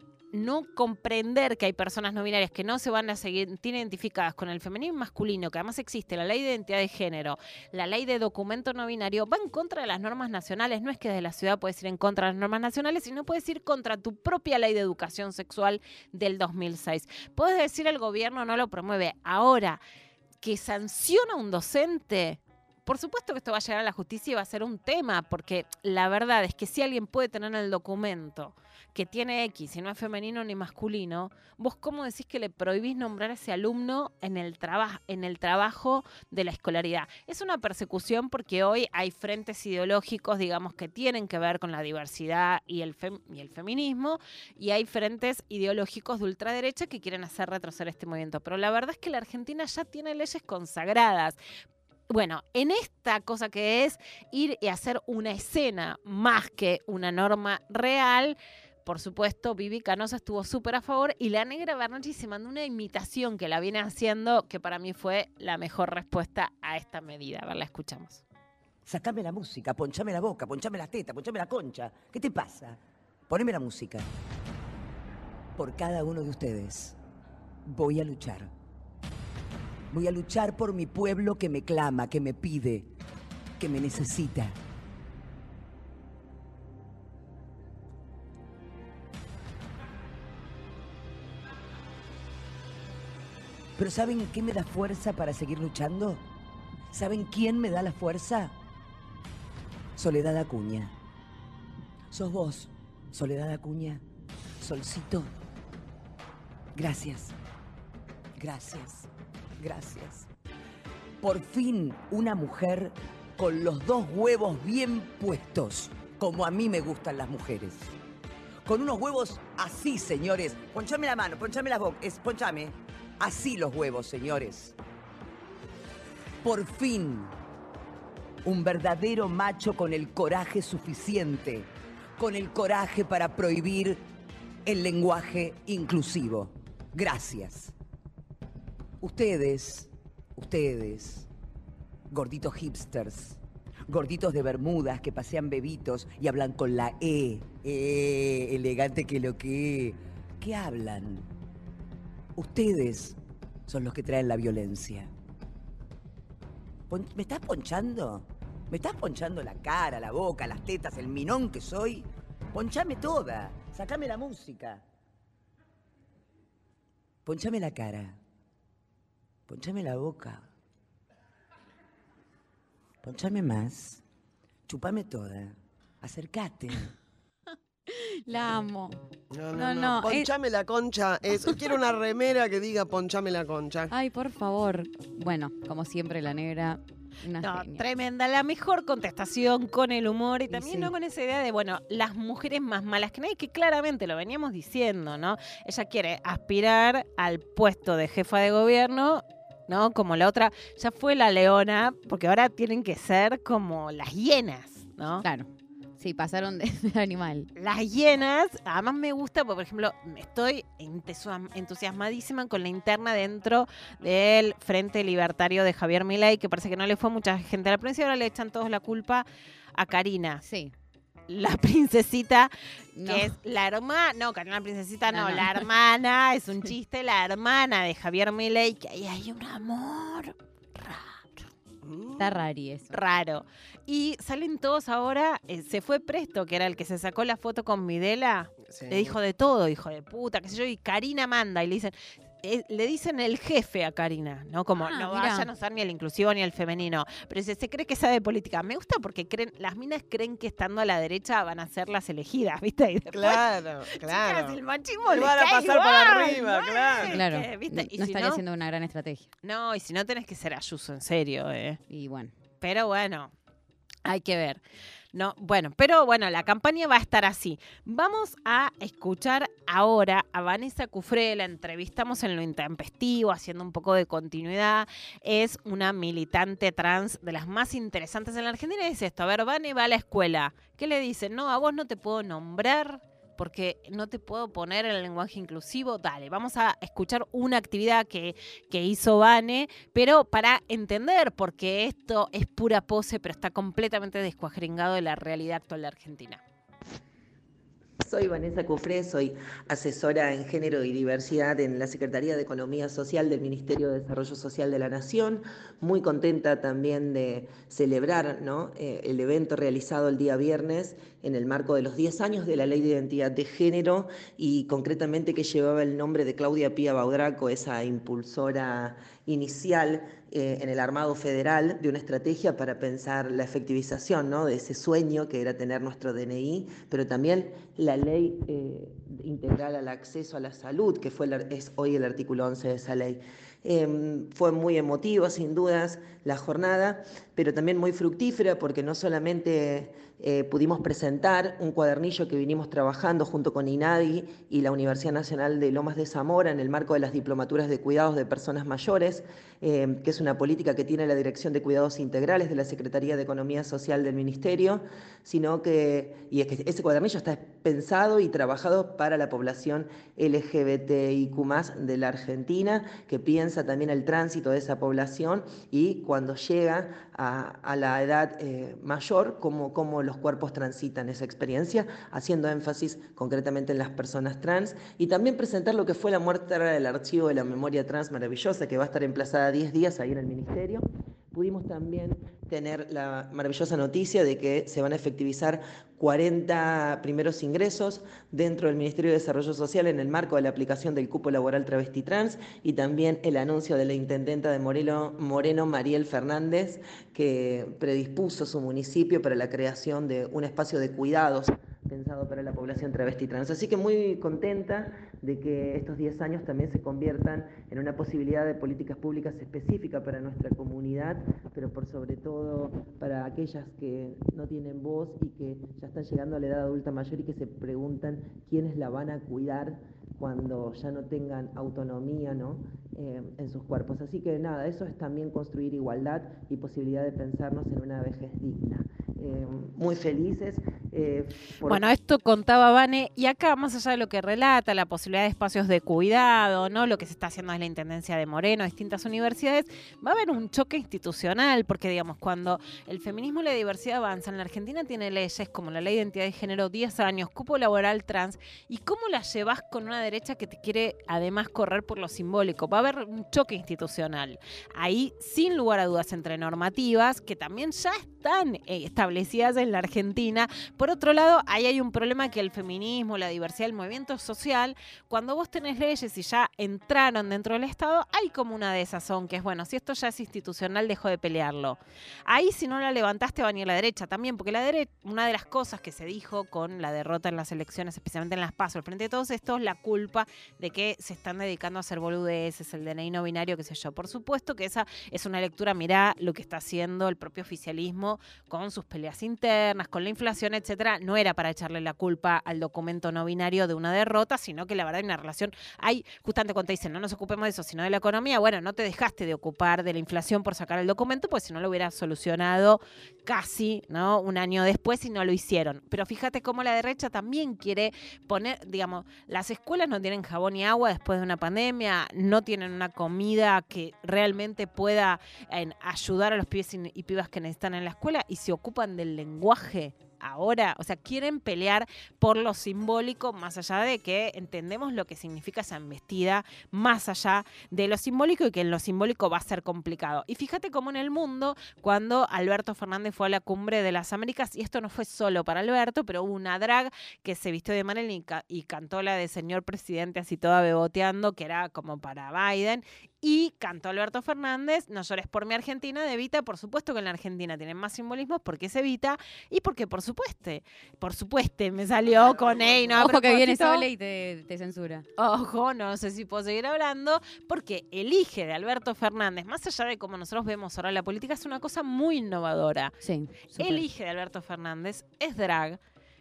no comprender que hay personas no binarias que no se van a seguir identificadas con el femenino masculino, que además existe la ley de identidad de género, la ley de documento no binario, va en contra de las normas nacionales. No es que desde la ciudad puedes ir en contra de las normas nacionales, sino puedes ir contra tu propia ley de educación sexual del 2006. Puedes decir el gobierno no lo promueve. Ahora, que sanciona a un docente, por supuesto que esto va a llegar a la justicia y va a ser un tema, porque la verdad es que si alguien puede tener el documento que tiene X y no es femenino ni masculino, vos cómo decís que le prohibís nombrar a ese alumno en el trabajo de la escolaridad. Es una persecución porque hoy hay frentes ideológicos, digamos, que tienen que ver con la diversidad y el feminismo, y hay frentes ideológicos de ultraderecha que quieren hacer retroceder este movimiento. Pero la verdad es que la Argentina ya tiene leyes consagradas. Bueno, en esta cosa que es ir y hacer una escena más que una norma real, por supuesto, Vivi Canosa estuvo súper a favor y la Negra Bernacchi se mandó una imitación que la viene haciendo, que para mí fue la mejor respuesta a esta medida. A ver, la escuchamos. Sacame la música, ponchame la boca, ponchame las tetas, ponchame la concha. ¿Qué te pasa? Poneme la música. Por cada uno de ustedes voy a luchar. Voy a luchar por mi pueblo que me clama, que me pide, que me necesita. Pero ¿saben qué me da fuerza para seguir luchando? ¿Saben quién me da la fuerza? Soledad Acuña. Sos vos, Soledad Acuña. Solcito. Gracias. Gracias. Gracias. Por fin una mujer con los dos huevos bien puestos, como a mí me gustan las mujeres. Con unos huevos así, señores. Ponchame la mano, ponchame la boca, ponchame. Así los huevos, señores. Por fin Un verdadero macho con el coraje suficiente, con el coraje para prohibir el lenguaje inclusivo. Gracias. Ustedes, gorditos hipsters, gorditos de Bermudas que pasean bebitos y hablan con la elegante que lo que... ¿Qué hablan? Ustedes son los que traen la violencia. ¿Me estás ponchando? ¿Me estás ponchando la cara, la boca, las tetas, el minón que soy? Ponchame toda, sacame la música. Ponchame la cara, ponchame la boca, ponchame más, chupame toda, acércate. La amo. No. Ponchame la concha. Quiero una remera que diga ponchame la concha. Ay, por favor. Bueno, como siempre, la negra. Una genia. Tremenda. La mejor contestación con el humor y también sí. no con esa idea de, las mujeres más malas que nadie, que claramente lo veníamos diciendo, ¿no? Ella quiere aspirar al puesto de jefa de gobierno, ¿no? Como la otra, ya fue la leona, porque ahora tienen que ser como las hienas, ¿no? Claro. Sí, pasaron de animal. Las hienas, además me gusta, porque, por ejemplo, estoy entusiasmadísima con la interna dentro del Frente Libertario de Javier Milei, que parece que no le fue a mucha gente a la provincia, ahora le echan todos la culpa a Karina. Sí. La princesita, No. que es la hermana, no, Karina la princesita no, No. la hermana, es un chiste, la hermana de Javier Milei, que ahí hay un amor Está rari eso. raro. Y salen todos ahora, se fue Presto, que era el que se sacó la foto con Videla, Sí. le dijo de todo, hijo de puta, qué sé yo, y Karina manda, y le dicen el jefe a Karina, ¿no? Como no mirá. vayan a usar ni el inclusivo ni el femenino. Pero se cree que sabe política. Me gusta porque las minas creen que estando a la derecha van a ser las elegidas, ¿viste? Y después, Claro. chicas, el machismo Le les van a cae pasar por igual, arriba, ¿no? claro. Claro. Que, ¿viste? Y No si estaría siendo una gran estrategia. No, y si no tenés que ser Ayuso, en serio, Y bueno. Pero bueno, hay que ver. No, pero la campaña va a estar así. Vamos a escuchar ahora a Vanessa Cufré, la entrevistamos en Lo Intempestivo, haciendo un poco de continuidad. Es una militante trans de las más interesantes en la Argentina. Y es esto, a ver, Vane va a la escuela. ¿Qué le dicen? No, a vos no te puedo nombrar porque no te puedo poner el lenguaje inclusivo. Dale, vamos a escuchar una actividad que hizo Vane, pero para entender, porque esto es pura pose, pero está completamente descuajringado de la realidad actual de Argentina. Soy Vanessa Cufré, soy asesora en género y diversidad en la Secretaría de Economía Social del Ministerio de Desarrollo Social de la Nación. Muy contenta también de celebrar, ¿no?, el evento realizado el día viernes en el marco de los 10 años de la Ley de Identidad de Género y concretamente que llevaba el nombre de Claudia Pía Baudraco, esa impulsora inicial en el Armado Federal de una estrategia para pensar la efectivización, ¿no?, de ese sueño que era tener nuestro DNI, pero también la ley integral al acceso a la salud, que es hoy el artículo 11 de esa ley. Fue muy emotiva, sin dudas, la jornada, pero también muy fructífera porque no solamente pudimos presentar un cuadernillo que vinimos trabajando junto con INADI y la Universidad Nacional de Lomas de Zamora en el marco de las diplomaturas de cuidados de personas mayores, que es una política que tiene la Dirección de Cuidados Integrales de la Secretaría de Economía Social del Ministerio, sino que ese cuadernillo está pensado y trabajado para la población LGBTIQ+ de la Argentina, que piensa también el tránsito de esa población y cuando llega a la edad mayor, cómo los cuerpos transitan esa experiencia, haciendo énfasis concretamente en las personas trans, y también presentar lo que fue la muestra del archivo de la memoria trans maravillosa, que va a estar emplazada 10 días ahí en el Ministerio. Pudimos también tener la maravillosa noticia de que se van a efectivizar 40 primeros ingresos dentro del Ministerio de Desarrollo Social en el marco de la aplicación del cupo laboral travesti trans, y también el anuncio de la intendenta de Moreno, Mariel Fernández, que predispuso su municipio para la creación de un espacio de cuidados pensado para la población travesti trans. Así que muy contenta de que estos 10 años también se conviertan en una posibilidad de políticas públicas específicas para nuestra comunidad, pero por sobre todo para aquellas que no tienen voz y que ya están llegando a la edad adulta mayor y que se preguntan quiénes la van a cuidar cuando ya no tengan autonomía, ¿no?, en sus cuerpos. Así que nada, eso es también construir igualdad y posibilidad de pensarnos en una vejez digna. Muy felices. Bueno, esto contaba Vane, y acá, más allá de lo que relata, la posibilidad de espacios de cuidado, ¿no? Lo que se está haciendo desde la Intendencia de Moreno, distintas universidades, va a haber un choque institucional, porque digamos, cuando el feminismo y la diversidad avanzan, la Argentina tiene leyes como la Ley de Identidad de Género, 10 años, cupo laboral trans, y cómo la llevas con una derecha que te quiere además correr por lo simbólico. Va a haber un choque institucional. Ahí, sin lugar a dudas, entre normativas, que también ya están establecidas en la Argentina. Por otro lado, ahí hay un problema que el feminismo, la diversidad, el movimiento social, cuando vos tenés leyes y ya entraron dentro del Estado, hay como una desazón, que es, bueno, si esto ya es institucional, dejo de pelearlo. Ahí, si no la levantaste, va a venir la derecha también, porque la derecha, una de las cosas que se dijo con la derrota en las elecciones, especialmente en las PASO, al frente de todos estos, la culpa de que se están dedicando a hacer boludeces, el DNI no binario, qué sé yo. Por supuesto que esa es una lectura, mirá lo que está haciendo el propio oficialismo con sus peleas internas, con la inflación, etcétera. No era para echarle la culpa al documento no binario de una derrota, sino que la verdad hay una relación. Hay, justamente cuando te dicen no nos ocupemos de eso, sino de la economía, bueno, no te dejaste de ocupar de la inflación por sacar el documento, pues si no lo hubiera solucionado casi, ¿no? Un año después y no lo hicieron. Pero fíjate cómo la derecha también quiere poner, digamos, las escuelas no tienen jabón y agua después de una pandemia, no tienen una comida que realmente pueda ayudar a los pibes y pibas que necesitan en la escuela, y se ocupan del lenguaje ahora. O sea, quieren pelear por lo simbólico, más allá de que entendemos lo que significa esa embestida, más allá de lo simbólico, y que en lo simbólico va a ser complicado. Y fíjate cómo en el mundo, cuando Alberto Fernández fue a la Cumbre de las Américas, y esto no fue solo para Alberto, pero hubo una drag que se vistió de Marilyn y cantó la de señor presidente así toda beboteando, que era como para Biden, y cantó Alberto Fernández, no llores por mi Argentina, de Evita. Por supuesto que en la Argentina tienen más simbolismos porque es Evita, y porque por supuesto, me salió con él. No, ojo que viene Sole y te censura. Ojo, no sé si puedo seguir hablando, porque el hijo de Alberto Fernández, más allá de cómo nosotros vemos ahora la política, es una cosa muy innovadora. Sí, el hijo de Alberto Fernández es drag,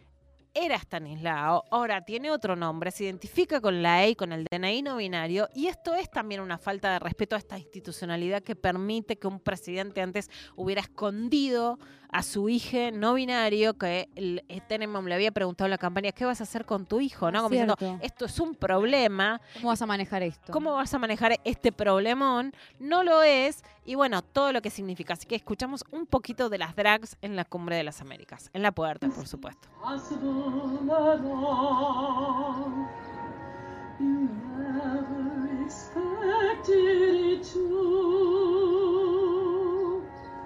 era Estanislao, ahora tiene otro nombre, se identifica con la E, con el DNI no binario, y esto es también una falta de respeto a esta institucionalidad que permite que un presidente antes hubiera escondido a su hijo no binario, que el Tenenbaum le había preguntado en la campaña, ¿qué vas a hacer con tu hijo? ¿No? Como diciendo, esto es un problema. ¿Cómo vas a manejar esto? ¿Cómo vas a manejar este problemón? No lo es, y bueno, todo lo que significa. Así que escuchamos un poquito de las drags en la Cumbre de las Américas, en La Puerta, por supuesto. You never expected it to.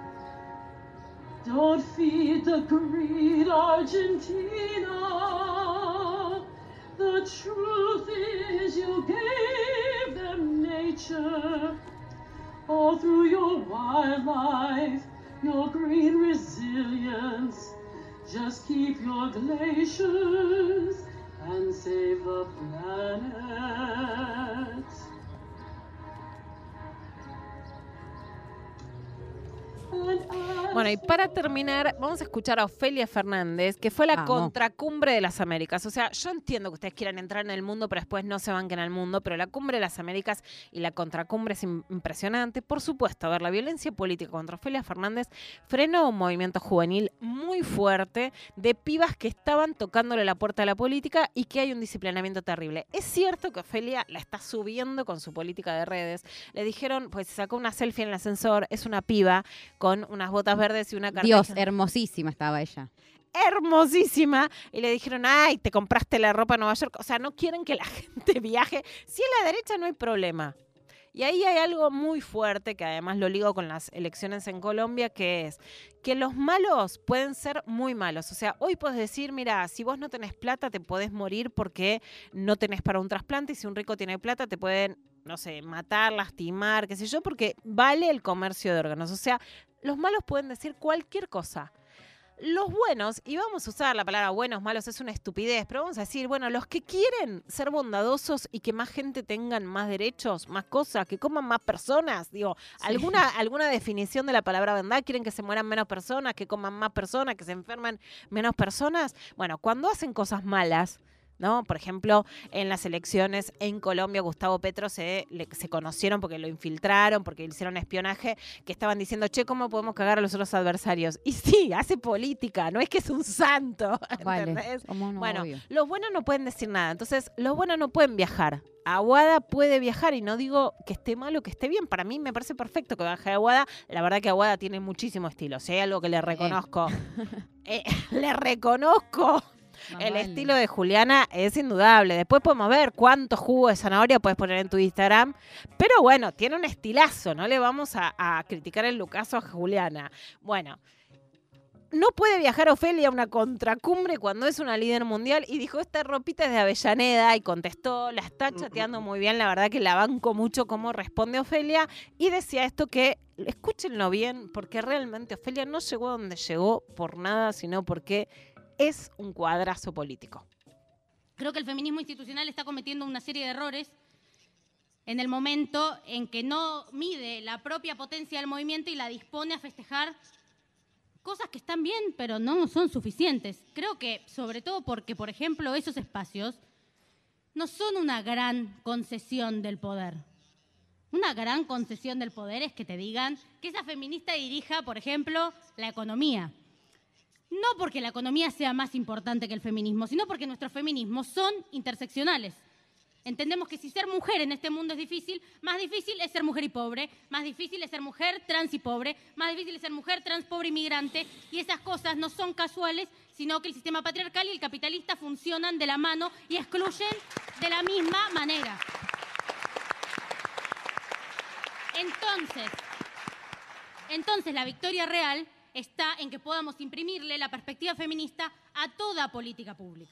Don't feed the greed, Argentina. The truth is you gave them nature. All through your wildlife, your green resilience. Just keep your glaciers and save the planet. Bueno, y para terminar, vamos a escuchar a Ofelia Fernández, que fue la contracumbre de las Américas. O sea, yo entiendo que ustedes quieran entrar en el mundo, pero después no se banquen al mundo, pero la Cumbre de las Américas y la contracumbre es impresionante. Por supuesto, a ver, la violencia política contra Ofelia Fernández frenó un movimiento juvenil muy fuerte de pibas que estaban tocándole la puerta a la política y que hay un disciplinamiento terrible. Es cierto que Ofelia la está subiendo con su política de redes. Le dijeron, pues se sacó una selfie en el ascensor, es una piba con unas botas verdes y una cartera. Dios, hermosísima estaba ella. Hermosísima. Y le dijeron, ay, te compraste la ropa en Nueva York. O sea, no quieren que la gente viaje. Si es la derecha no hay problema. Y ahí hay algo muy fuerte, que además lo ligo con las elecciones en Colombia, que es que los malos pueden ser muy malos. O sea, hoy podés decir, mira, si vos no tenés plata te podés morir porque no tenés para un trasplante, y si un rico tiene plata te pueden, no sé, matar, lastimar, qué sé yo, porque vale el comercio de órganos. O sea, los malos pueden decir cualquier cosa. Los buenos, y vamos a usar la palabra buenos, malos, es una estupidez, pero vamos a decir, bueno, los que quieren ser bondadosos y que más gente tengan más derechos, más cosas, que coman más personas, digo, sí. ¿Alguna definición de la palabra bondad? ¿Quieren que se mueran menos personas, que coman más personas, que se enfermen menos personas? Bueno, cuando hacen cosas malas, ¿no? Por ejemplo, en las elecciones en Colombia, Gustavo Petro se conocieron porque lo infiltraron, porque hicieron espionaje, que estaban diciendo, che, ¿cómo podemos cagar a los otros adversarios? Y sí, hace política, no es que es un santo, ¿entendés? Vale. Bueno, obvio. los buenos no pueden decir nada, entonces los buenos no pueden viajar. Aguada puede viajar y no digo que esté mal o que esté bien, para mí me parece perfecto que viaje a Aguada, la verdad que Aguada tiene muchísimo estilo, si hay algo que le reconozco, le reconozco. El estilo de Juliana es indudable. Después podemos ver cuánto jugo de zanahoria puedes poner en tu Instagram. Pero bueno, tiene un estilazo. No le vamos a criticar el lucaso a Juliana. Bueno, no puede viajar Ofelia a una contracumbre cuando es una líder mundial. Y dijo, esta ropita es de Avellaneda. Y contestó, la está chateando muy bien. La verdad que la banco mucho cómo responde Ofelia. Y decía esto que, escúchenlo bien, porque realmente Ofelia no llegó a donde llegó por nada, sino porque es un cuadrazo político. Creo que el feminismo institucional está cometiendo una serie de errores en el momento en que no mide la propia potencia del movimiento y la dispone a festejar cosas que están bien, pero no son suficientes. Creo que, sobre todo porque, por ejemplo, esos espacios no son una gran concesión del poder. Una gran concesión del poder es que te digan que esa feminista dirija, por ejemplo, la economía. No porque la economía sea más importante que el feminismo, sino porque nuestros feminismos son interseccionales. Entendemos que si ser mujer en este mundo es difícil, más difícil es ser mujer y pobre, más difícil es ser mujer trans y pobre, más difícil es ser mujer trans, pobre y migrante, y esas cosas no son casuales, sino que el sistema patriarcal y el capitalista funcionan de la mano y excluyen de la misma manera. Entonces la victoria real está en que podamos imprimirle la perspectiva feminista a toda política pública.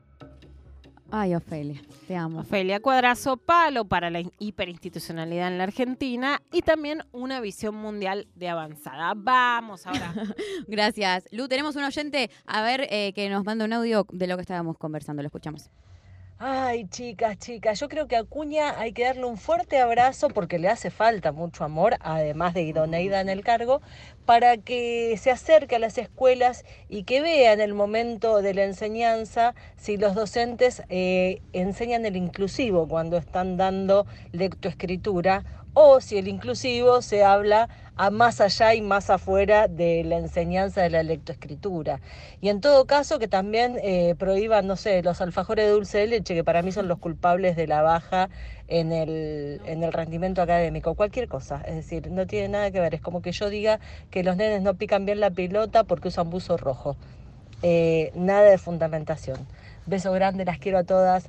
Ay, Ofelia, te amo. Ofelia Cuadrazo, palo para la hiperinstitucionalidad en la Argentina y también una visión mundial de avanzada. Vamos ahora. Gracias. Lu, tenemos un oyente, a ver, que nos manda un audio de lo que estábamos conversando. Lo escuchamos. Ay, chicas, yo creo que a Acuña hay que darle un fuerte abrazo porque le hace falta mucho amor, además de idoneidad en el cargo, para que se acerque a las escuelas y que vea en el momento de la enseñanza si los docentes enseñan el inclusivo cuando están dando lectoescritura o si el inclusivo se habla a más allá y más afuera de la enseñanza de la lectoescritura. Y en todo caso que también prohíban, no sé, los alfajores de dulce de leche, que para mí son los culpables de la baja en el rendimiento académico, cualquier cosa. Es decir, no tiene nada que ver, es como que yo diga que los nenes no pican bien la pelota porque usan buzo rojo. Nada de fundamentación. Beso grande, las quiero a todas.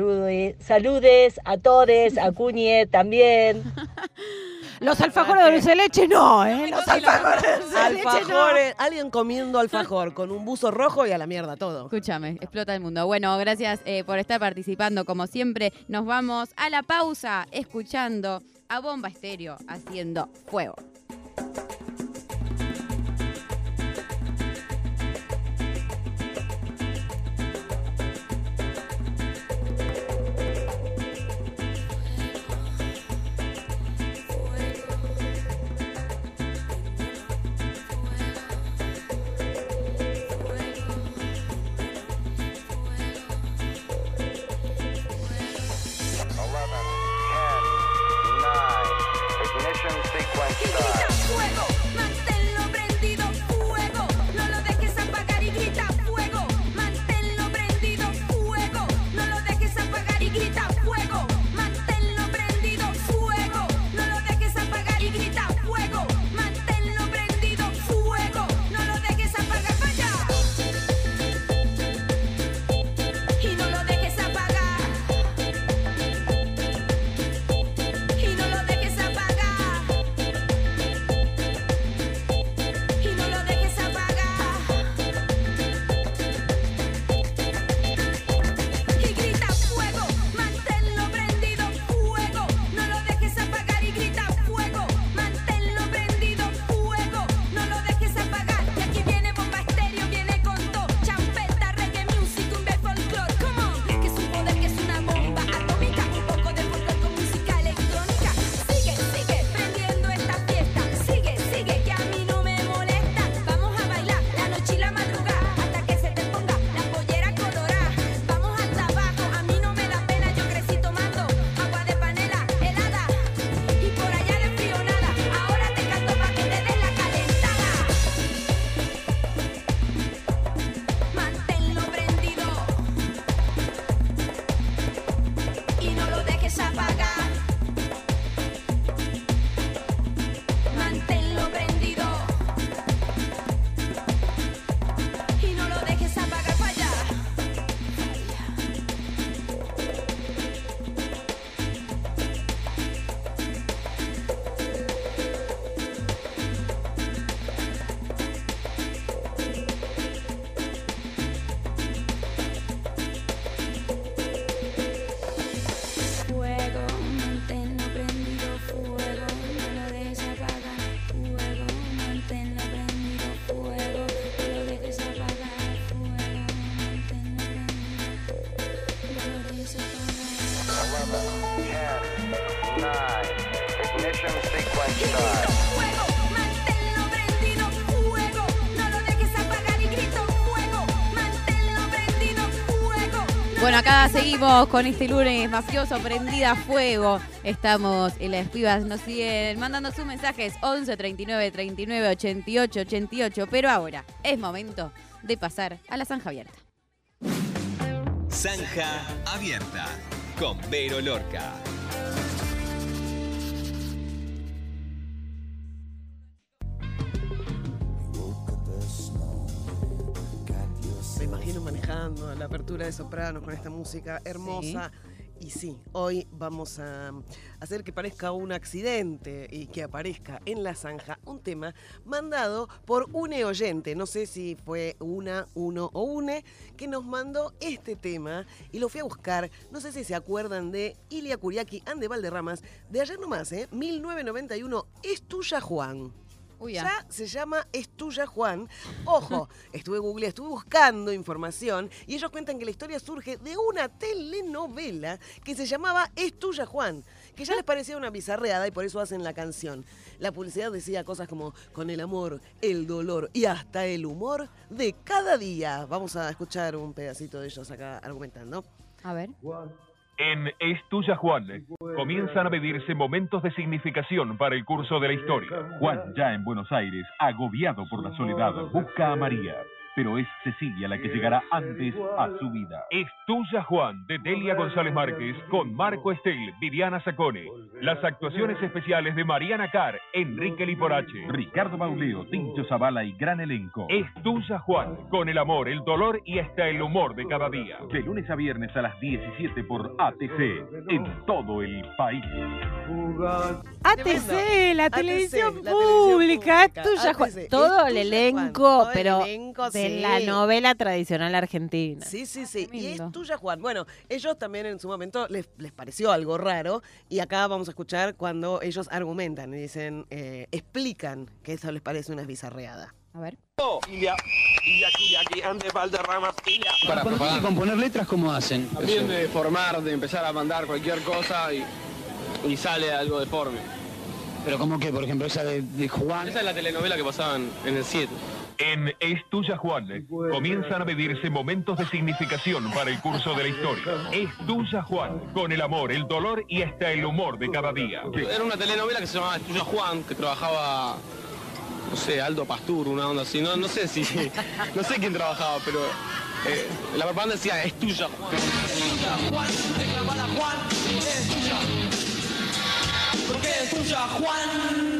Saludes a todes, a Cuñe también. Los alfajores de dulce de leche no, ¿eh? Los alfajores de dulce de leche no. Alguien comiendo alfajor con un buzo rojo y a la mierda todo. Escúchame, explota el mundo. Bueno, gracias por estar participando. Como siempre, nos vamos a la pausa escuchando a Bomba Estéreo haciendo fuego. Ignition sequence start. Ignition sequence start. Bueno, acá seguimos con este lunes mafioso, prendida a fuego. Estamos y las pibas nos siguen mandando sus mensajes 11 39 39 88 88. Pero ahora es momento de pasar a la zanja abierta. Zanja abierta con Vero Lorca. Me imagino manejando la apertura de Sopranos con esta música hermosa. Y sí, hoy vamos a hacer que parezca un accidente y que aparezca en la zanja un tema mandado por un oyente. No sé si fue uno o une que nos mandó este tema y lo fui a buscar. No sé si se acuerdan de Ilia Kuriaki and de Valderramas de ayer nomás, 1991, Es tuya, Juan. Ya se llama Es tuya, Juan. Ojo, estuve buscando información y ellos cuentan que la historia surge de una telenovela que se llamaba Es tuya, Juan, que ya les parecía una bizarreada y por eso hacen la canción. La publicidad decía cosas como con el amor, el dolor y hasta el humor de cada día. Vamos a escuchar un pedacito de ellos acá argumentando. A ver. En Es tuya, Juan, comienzan a medirse momentos de significación para el curso de la historia. Juan, ya en Buenos Aires, agobiado por la soledad, busca a María, pero es Cecilia la que llegará antes a su vida. Es tuya, Juan, de Delia González Márquez, con Marco Estel, Viviana Sacone. Las actuaciones especiales de Mariana Carr, Enrique Liporache, Ricardo Bauleo, Tincho Zavala y gran elenco. Es tuya, Juan, con el amor, el dolor y hasta el humor de cada día. De lunes a viernes a las 17 por ATC, en todo el país. ATC, la televisión pública, Es tuya, Juan. Todo el elenco, pero de la novela tradicional argentina. Sí. Y Es tuya, Juan. Bueno, ellos también en su momento les pareció algo raro y acá vamos a escuchar cuando ellos argumentan y dicen, explican que eso les parece una bizarreada. A ver. Ilia Kuriaki and de Valderramas. Para componer letras, ¿cómo hacen? También de formar, de empezar a mandar cualquier cosa y sale algo deforme. Pero ¿cómo que, por ejemplo, esa de Juan? Esa es la telenovela que pasaban en el 7. En Es tuya, Juan, comienzan a medirse momentos de significación para el curso de la historia. Es tuya, Juan, con el amor, el dolor y hasta el humor de cada día. Era una telenovela que se llamaba Es tuya, Juan, que trabajaba, no sé, Aldo Pastur, una onda así. No sé quién trabajaba, pero la propaganda decía Es tuya, Juan. Es tuya, Juan, reclamala, Juan, es tuya. Porque es tuya, Juan.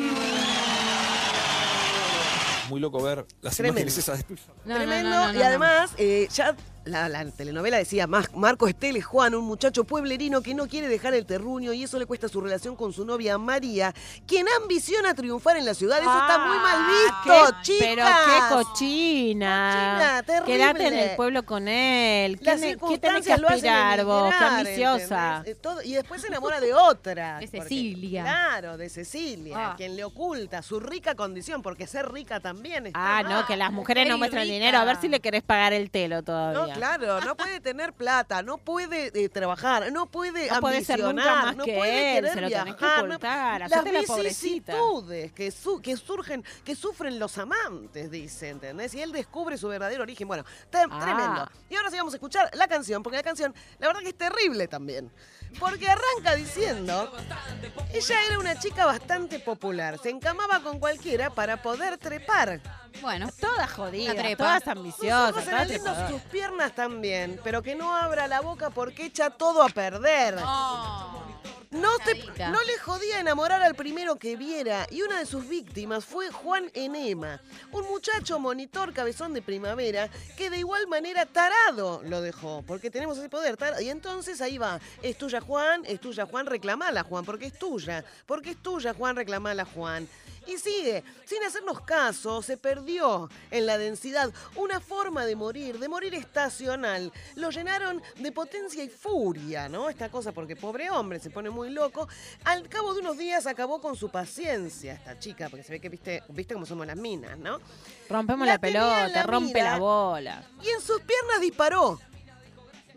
Muy loco ver las imágenes esas. Tremendo. Y además, ya la telenovela decía, Marco Estel es Juan, un muchacho pueblerino que no quiere dejar el terruño y eso le cuesta su relación con su novia María, quien ambiciona triunfar en la ciudad. Eso está muy mal visto, chicas. Pero qué cochina. Terrible. Quédate en el pueblo con él. Las ¿Qué tenés que aspirar vos? Qué ambiciosa. Y después se enamora de otra. De Cecilia. Claro, de Cecilia, quien le oculta su rica condición, porque ser rica también está mal. No, que las mujeres no muestran dinero. A ver si le querés pagar el telo todavía. Claro, no puede tener plata, no puede trabajar, no puede ambicionar, puede ser nunca más no que puede él, querer se lo tenés que viajar, ocultar, las hacete la pobrecita. vicisitudes que surgen, que sufren los amantes, dice, ¿entendés? Y él descubre su verdadero origen. Bueno, tremendo. Y ahora sí vamos a escuchar la canción, porque la canción, la verdad que es terrible también. Porque arranca diciendo, ella era una chica bastante popular, se encamaba con cualquiera para poder trepar. Bueno, todas jodidas, todas ambiciosas, todas trepadoras. Sus piernas también, pero que no abra la boca porque echa todo a perder. No le jodía enamorar al primero que viera y una de sus víctimas fue Juan Enema, un muchacho monitor cabezón de primavera que de igual manera tarado lo dejó, porque tenemos ese poder. Y entonces ahí va, es tuya Juan, reclamala Juan, porque es tuya, Juan, reclamala Juan. Y sigue, sin hacernos caso, se perdió en la densidad una forma de morir estacional. Lo llenaron de potencia y furia, ¿no? Esta cosa, porque pobre hombre, se pone muy loco. Al cabo de unos días acabó con su paciencia esta chica, porque se ve que viste cómo somos las minas, ¿no? Rompemos la pelota, rompe la bola. Y en sus piernas disparó. No.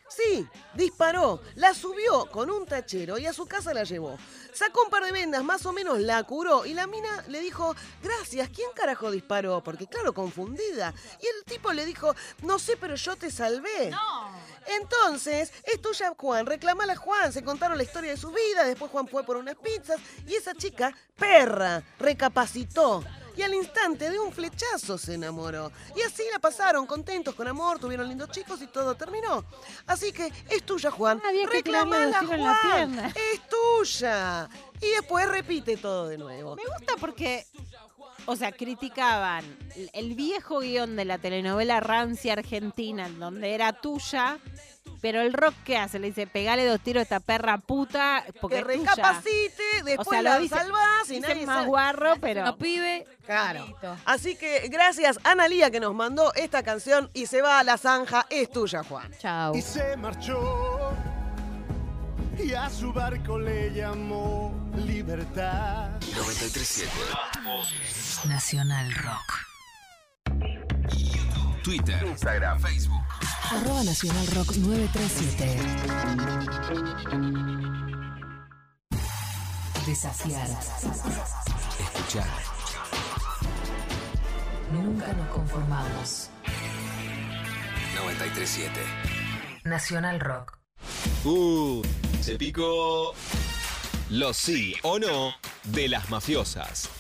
Sí, disparó, la subió con un tachero y a su casa la llevó. Sacó un par de vendas, más o menos la curó y la mina le dijo, gracias, ¿quién carajo disparó? Porque claro, confundida. Y el tipo le dijo, no sé, pero yo te salvé. No. Entonces, es tuya, Juan, reclamala a Juan. Se contaron la historia de su vida, después Juan fue por unas pizzas y esa chica, perra, recapacitó. Y al instante de un flechazo se enamoró. Y así la pasaron, contentos, con amor, tuvieron lindos chicos y todo terminó. Así que es tuya, Juan. Reclamala, Juan. Es tuya. Y después repite todo de nuevo. Me gusta porque, o sea, criticaban el viejo guión de la telenovela rancia argentina, en donde era tuya. Pero el rock, ¿qué hace? Le dice, pegale 2 tiros a esta perra puta porque que es tuya. recapacite, después o sea, la dice, salvás y nadie más sabe. guarro, pero... No, pibe. Claro. Así que gracias a Analía que nos mandó esta canción y se va a la zanja. Es tuya, Juan. Chao. Y se marchó y a su barco le llamó Libertad. 93.7 Nacional Rock. Twitter, Instagram, Facebook. @Nacional Rock 937. Desafiar. Escuchar. Nunca nos conformamos. 93.7 Nacional Rock. Se picó los sí o no de las mafiosas.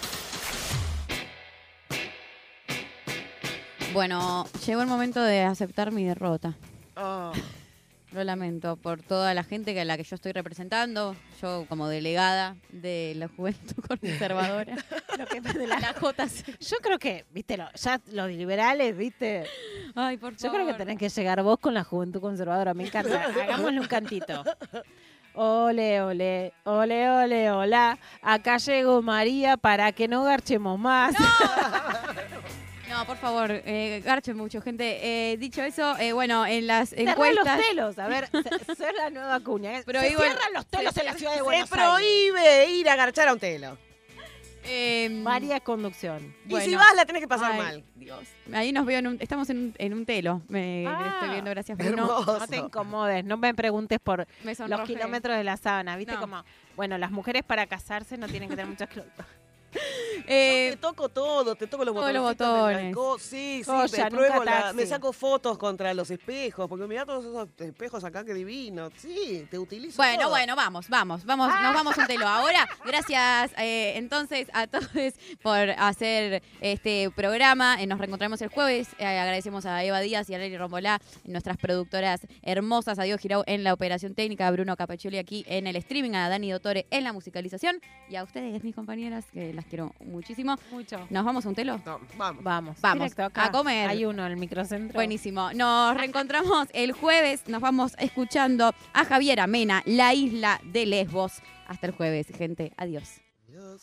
Bueno, llegó el momento de aceptar mi derrota. Oh. Lo lamento por toda la gente a la que yo estoy representando. Yo como delegada de la Juventud Conservadora. Lo que de la JC. Yo creo que, viste, ya los liberales, viste. Ay, por favor. Yo creo que tenés que llegar vos con la Juventud Conservadora. Me encanta. Hagámosle un cantito. Ole, ole, ole, ole, hola. Acá llegó María para que no garchemos más. No, por favor, garchen mucho, gente. Dicho eso, bueno, en las Cerrá encuestas... los telos, a ver, ser la nueva cuña. Pero se igual- cierran los telos en la ciudad de Buenos Se Aires. prohíbe ir a garchar a un telo. María Conducción. Y si vas, la tenés que pasar Ay, mal. Dios. Ahí nos veo estamos en un telo. Me estoy viendo, gracias Bruno. hermoso. No te incomodes, no me preguntes por Me los sonrojé. kilómetros de la sábana. ¿Viste No. como? Bueno, las mujeres para casarse no tienen que tener muchos kilómetros. Te toco todo, te toco los todos los botones. botones. Sí, Joya, me pruebo nunca taxi. me saco fotos contra los espejos, porque mirá todos esos espejos acá, qué divino. Sí, te utilizo Bueno, todo. bueno, vamos, nos vamos un telo. Ahora, gracias entonces a todos por hacer este programa. Nos reencontramos el jueves. Agradecemos a Eva Díaz y a Lely Rombolá, nuestras productoras hermosas, a Diego Girau en la operación técnica, a Bruno Capaccioli aquí en el streaming, a Dani Dottore en la musicalización y a ustedes, mis compañeras, que las quiero muchísimo. Mucho. ¿Nos vamos a un telo? No, vamos. Vamos. Vamos, Directo acá. a comer. Hay uno en el microcentro. Buenísimo. Nos reencontramos el jueves. Nos vamos escuchando a Javiera Mena, La Isla de Lesbos. Hasta el jueves, gente. Adiós. Adiós.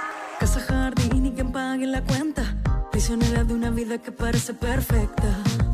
Casa, jardín y quien pague la cuenta. Prisionera de una vida que parece perfecta.